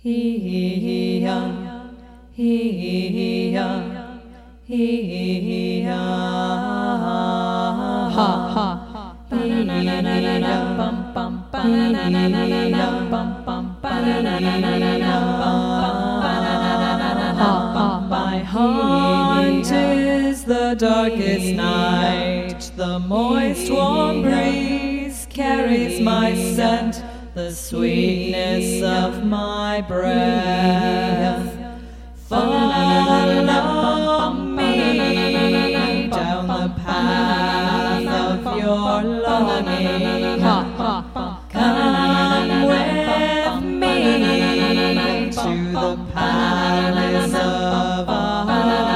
He-ya, he-ya, he-ya. Ha ha. He-ya, bum bum ba-na-na-na-na-na, bum bum ba-na-na-na-na-na, bum bum. My heart is the darkest night. The moist warm breeze carries my scent, the sweetness of my breath. Follow me down the path of your longing. Come with me to the palace of our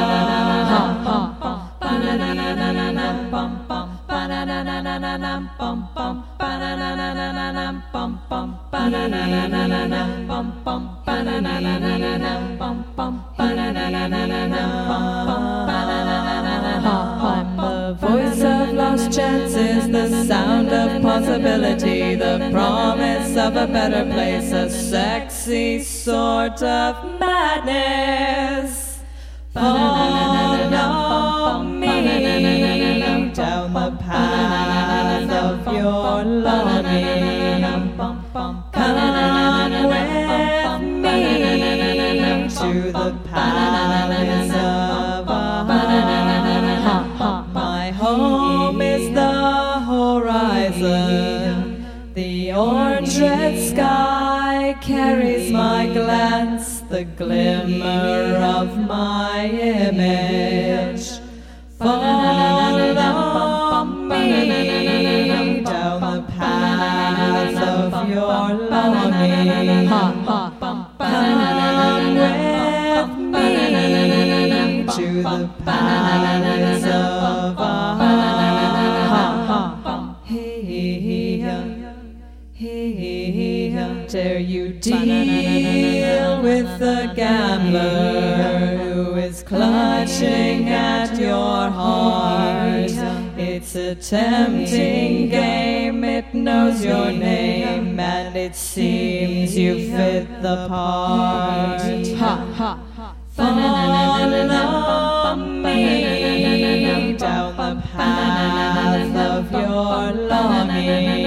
I'm the voice of lost chances, the sound of possibility, the promise of a better place, a sexy sort of madness. Follow me down the path of your longing. Come with me to the palace of our heart. My home is the horizon. The orange red sky carries my glance, the glimmer of my image. Follow me down the path of your longing. Come with me to the palace of our heart. Hey-ya, hey-ya. Dare you deal with the gambler who is clutching at your heart? It's a tempting game, it knows your name, and it seems you fit the part. Follow me down the path of your longing.